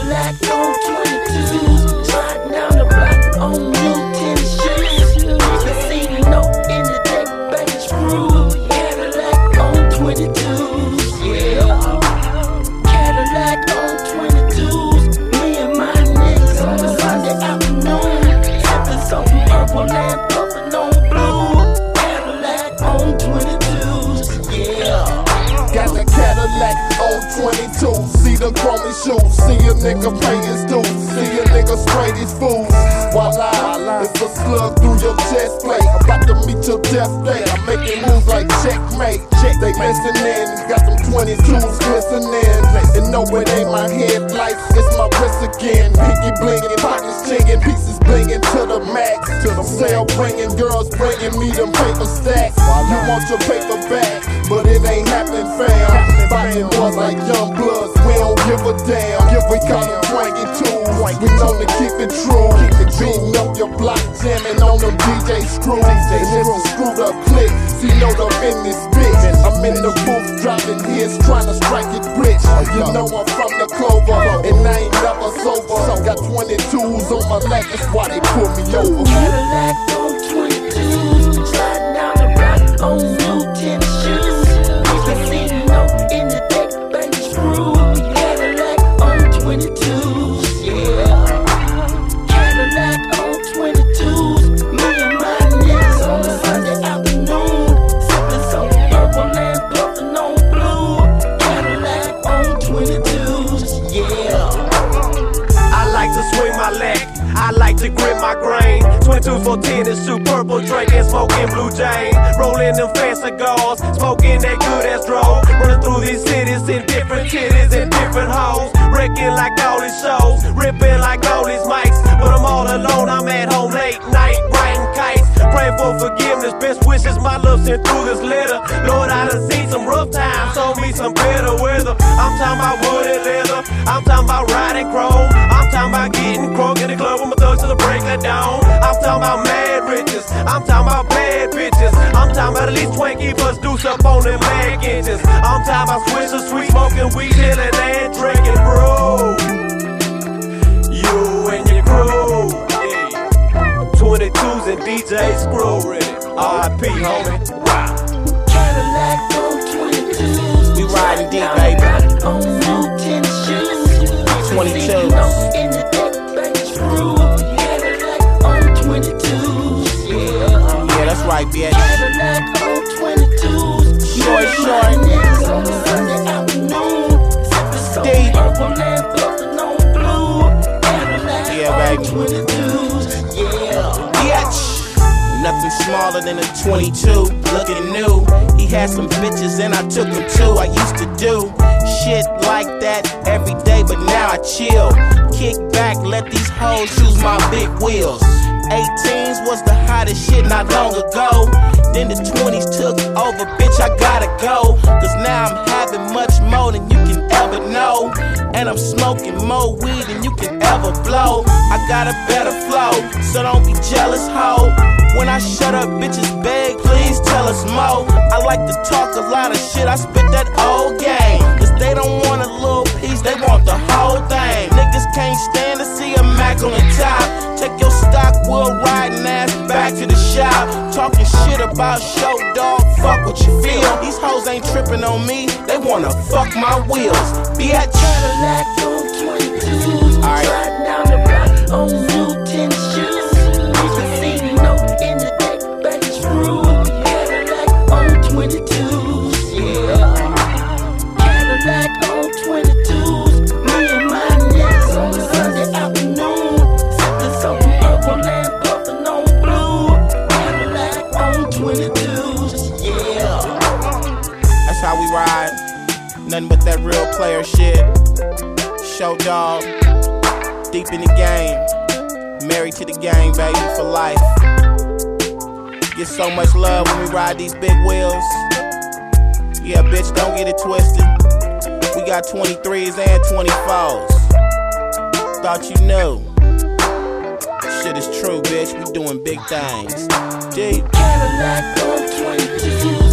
Cadillac on 22s, sliding down the block on new tennis shoes. Casino in the deck, baby screw. Cadillac on 22s, yeah. Cadillac on 22s, me and my niggas on a Sunday afternoon, sipping something purple and puffing on blue. Cadillac on 22s, yeah. Got the Cadillac on 22. See the chromey shoes. See a nigga pay his dues. See a nigga spray these fools. Voila, it's a slug through your chest plate. About to meet your death day. I'm making moves like checkmate. They listening, got them 22s glistening. And no, it ain't my headlights, it's my wrist again. Pinky blingin', pockets chingin', pieces blingin' to the max. To the sale bringin', girls bringin' me them paper stacks. You want your paper back, but it ain't happening, fam. Buying boys like young bloods, we don't give a damn. We call them 22s, we know to keep it true. Beating up your block, jamming on them DJ screws. And it's a screwed up click, see no up in this bitch. I'm in the booth dropping hits, trying to strike it rich. You know I'm from the Clover, and I ain't never sober. Got 22s on my lap, that's why they pull me over. Cadillac on 22s, sliding down the block on new tennis shoes. Casino in the deck, baby screw. Cadillac on 22s, yeah. Cadillac on 22s, me and my niggas on a Sunday afternoon, sipping something purple and puffing on blue. Cadillac on 22s, yeah. I like to swing my leg, I like to grip my grain. 22s for tennis shoe, purple drinking, smoking blue jane. Rolling them fast cigars, smoking that good ass draw. Running through these cities in different titties and different hoes. Wrecking like all these shows, ripping like all these mics. But I'm all alone, I'm at home late night, writing kites. Praying for forgiveness, best wishes my love sent through this letter. Lord, I done seen some rough times, told me some better weather. I'm talking about wood and leather, I'm talking about riding chrome. I'm talking about getting crunk in the club with my thugs till the break of dawn. I'm talking about mad riches, I'm talking about bad bitches. I'm talking about at least 20 plus deuce up on them leg inches. I'm talking about swishers, sweet smoking, weed, chillin' and drinking, bro. You and your crew, yeah. 22s and DJ Screw ready. R.I.P. homie. Wow. Cadillac on 22s, We riding deep, baby. on new tennis shoes. 22s. In the deck, baby screw. Cadillac on 22s, yeah. Yeah, that's right, bitch. Cadillac on 22s. Short, short. Niggas on a Sunday afternoon, sipping something Deep. purple and puffing on blue. Cadillac Yeah, on baby. 22s, yeah. Bitch. Nothing smaller than a 22, looking new. He had some bitches and I took him too. I used to do shit like that every day, but now I chill. Kick back, let these hoes use my big wheels. 18s was the hottest shit not long ago. Then the 20s took over, bitch, I gotta go. Cause now I'm having much more than you can ever know. And I'm smoking more weed than you can ever blow. I got a better flow, so don't be jealous, ho. When I shut up, bitches beg, please tell us more. I like to talk a lot of shit, I spit that old game. Cause they don't want a little piece, they want the whole thing. Niggas can't stand to see a Mac on the top. Take your stock, wood riding ass back to the shop. Talking shit about show, dog, fuck what you feel. These hoes ain't tripping on me, they wanna fuck my wheels. Bitch. Cadillac on 22s, Alright. sliding down the block on new tennis shoes. Casino in the deck, baby screw. Cadillac on 22s, yeah. Cadillac on 22s, me and my niggas on a Sunday afternoon, sipping something purple and puffing on blue. Cadillac on 22s, yeah. That's how we ride. Nothing but that real player shit. Show dog. Deep in the game. Married to the game, baby, for life. Get so much love when we ride these big wheels. Yeah, bitch, don't get it twisted. We got 23s and 24s. Thought you knew. Shit is true, bitch. We doing big things. Deep. Cadillac on 22s.